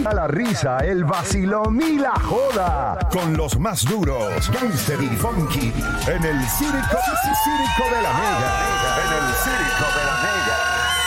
A la risa, el vacilón y la joda. Con los más duros, Gangster y Funky. En el Circo de la Mega. En el Circo de la Mega.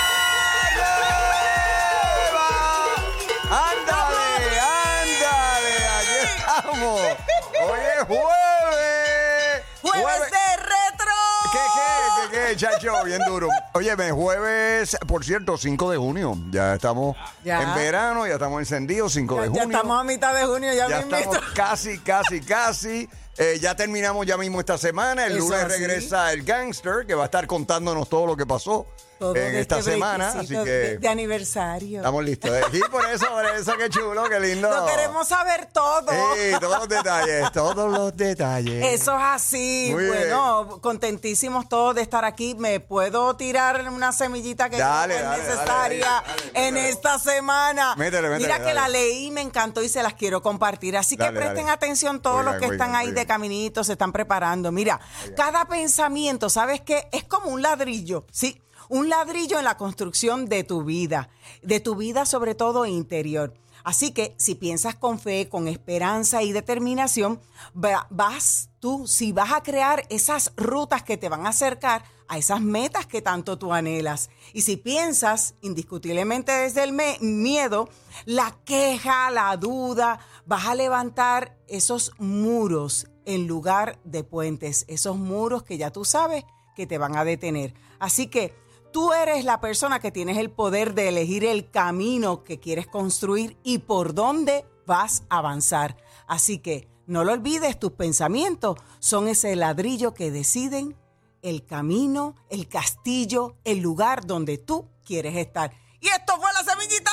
¡Ándale! ¡Aquí estamos! ¡Hoy es jueves! ¡Jueves de retro! ¿Qué, chacho? Bien duro. Óyeme, jueves, por cierto, 5 de junio. Ya estamos en verano, ya estamos encendidos, 5 de junio. Ya estamos a mitad de junio, ya estamos casi. Ya terminamos ya mismo esta semana. El lunes regresa el Gangster, que va a estar contándonos todo lo que pasó en esta semana. Así que de aniversario. Estamos listos. Y por eso, qué chulo, qué lindo. Lo queremos saber todo. Sí, todos los detalles. Eso es así. Muy bueno, contentísimos todos de estar aquí. ¿Me puedo tirar una semillita que es necesaria en esta semana? Métele, Mira que la leí y me encantó y se las quiero compartir. Así que presten atención todos los que están ahí de caminito, se están preparando. Mira, cada pensamiento, ¿sabes qué? Es como un ladrillo, ¿sí? Un ladrillo en la construcción de tu vida sobre todo interior. Así que si piensas con fe, con esperanza y determinación, si vas a crear esas rutas que te van a acercar a esas metas que tanto tú anhelas. Y si piensas indiscutiblemente desde el miedo, la queja, la duda, vas a levantar esos muros en lugar de puentes, esos muros que ya tú sabes que te van a detener. Así que tú eres la persona que tienes el poder de elegir el camino que quieres construir y por dónde vas a avanzar. Así que no lo olvides, tus pensamientos son ese ladrillo que deciden el camino, el castillo, el lugar donde tú quieres estar. Y esto fue la semillita de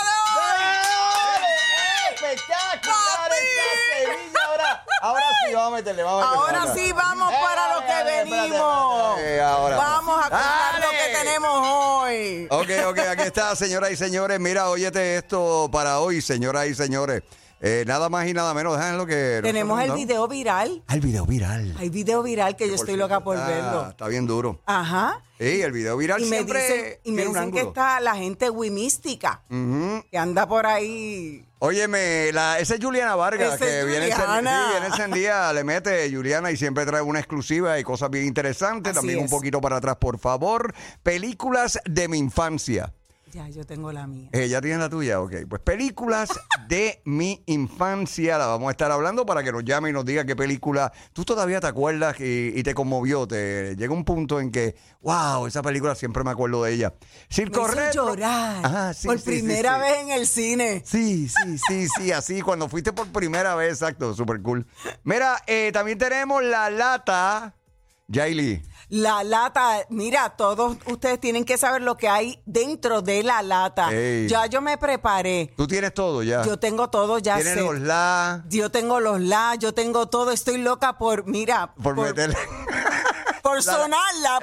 hoy. ¡Espectacular esta semilla! Ahora sí, vamos a meterle. Ahora sí, vamos para lo que venimos. Vamos a contar lo que tenemos hoy. Ok, aquí está, señoras y señores. Mira, óyete esto para hoy, señoras y señores. Nada más y nada menos, dejan lo que... Tenemos el video viral. El video viral. Hay video viral que yo estoy loca por verlo. Está bien duro. Ajá. Sí, el video viral y me siempre dicen que está la gente wimística, que anda por ahí. Óyeme, esa es Juliana Vargas, que viene encendida, le mete Juliana y siempre trae una exclusiva y cosas bien interesantes. Así también es. Un poquito para atrás, por favor. Películas de mi infancia. Ya, yo tengo la mía. ¿Ya tienes la tuya? Ok. Pues películas de mi infancia, la vamos a estar hablando para que nos llame y nos diga qué película tú todavía te acuerdas y te conmovió. Llega un punto en que, wow, esa película siempre me acuerdo de ella. Circo Me hizo Retro. llorar. Ajá, sí, por sí, primera sí. vez en el cine. Sí, así, cuando fuiste por primera vez, exacto, súper cool. Mira, también tenemos La Lata, Yaili. La lata, mira, todos ustedes tienen que saber lo que hay dentro de la lata. Ey. Ya yo me preparé. Tú tienes todo ya. Yo tengo todo, ya Tienes sé. los la. Yo tengo los la, yo tengo todo. Estoy loca por meterle. por sonarla.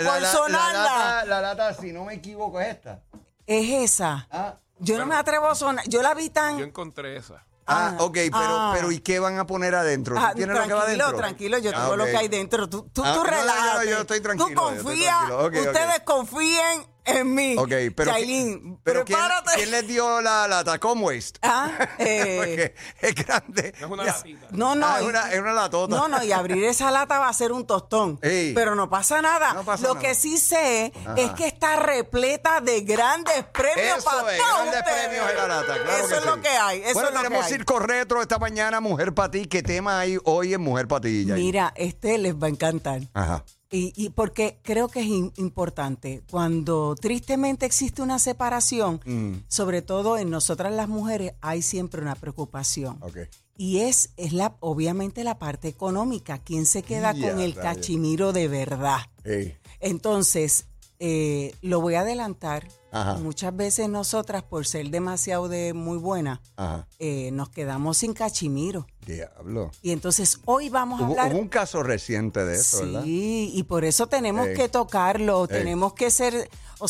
La lata, si no me equivoco, es esta. Es esa. Yo no me atrevo a sonar. Yo la vi tan... Yo encontré esa. Ok, pero ¿y qué van a poner adentro? ¿Tú tienes lo que va adentro? Tranquilo, yo tengo lo que hay dentro. Tú relájate. Yo estoy tranquilo. Tú confía, ustedes confíen en mí. Ok, pero Yailin, pero prepárate. ¿quién les dio la lata? Conwaste. Porque es grande. No es una latita. No. Es una latota. No, y abrir esa lata va a ser un tostón. Ey. Pero no pasa nada. No pasa Lo nada. que sí sé es que está repleta de grandes premios Eso para es, todos grandes ustedes. premios en la lata, claro. Eso es lo que hay. Eso Bueno, es lo que tenemos hay. Circo Retro esta mañana, Mujer para ti. ¿Qué tema hay hoy en Mujer para ti, Yailin? Mira, les va a encantar. Ajá. Y porque creo que es importante, cuando tristemente existe una separación, sobre todo en nosotras las mujeres, hay siempre una preocupación. Okay. Y es obviamente la parte económica. ¿Quién se queda con el cachimiro de verdad? Ey. Entonces, lo voy a adelantar. Ajá. Muchas veces nosotras, por ser demasiado muy buenas, Ajá. nos quedamos sin cachimiro. Diablo. Y entonces hoy vamos a hablar... Hubo un caso reciente de eso, ¿verdad? Sí, y por eso tenemos Ey. que tocarlo, Ey. tenemos que ser,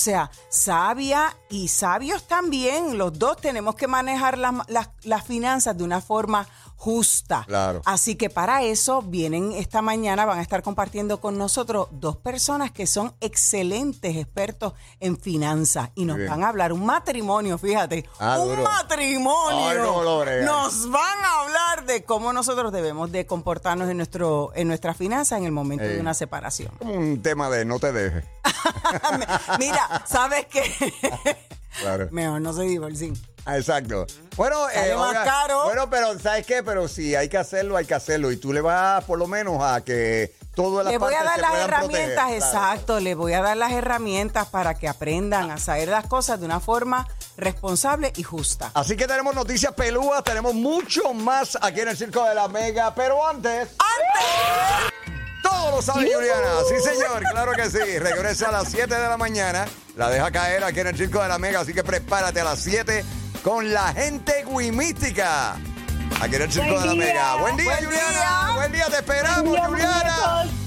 sabia y sabios también. Los dos tenemos que manejar las finanzas de una forma justa. Claro. Así que para eso vienen esta mañana, van a estar compartiendo con nosotros dos personas que son excelentes expertos en finanzas y nos Bien. van a hablar un matrimonio, fíjate. Un Duro. matrimonio. Ay, no lo brega. de cómo nosotros debemos de comportarnos en nuestra finanza en el momento de una separación. Como un tema de no te dejes. Mira, ¿sabes qué? Claro. Mejor no se divorcien. Exacto. Bueno, más caro. Bueno, pero ¿sabes qué? Pero si hay que hacerlo, hay que hacerlo. Y tú le vas por lo menos a que todas las le voy partes a dar se las puedan herramientas, proteger. exacto. Claro. Le voy a dar las herramientas para que aprendan a saber las cosas de una forma responsable y justa. Así que tenemos noticias pelúas, tenemos mucho más aquí en el Circo de la Mega. Pero antes... Todo lo sabe Juliana. Sí, señor, claro que sí. Regresa a las 7 de la mañana. La deja caer aquí en el Circo de la Mega. Así que prepárate a las 7 con la gente guimística. Aquí en el Circo de la Mega. Buen día, Juliana. Buen día, te esperamos, Juliana.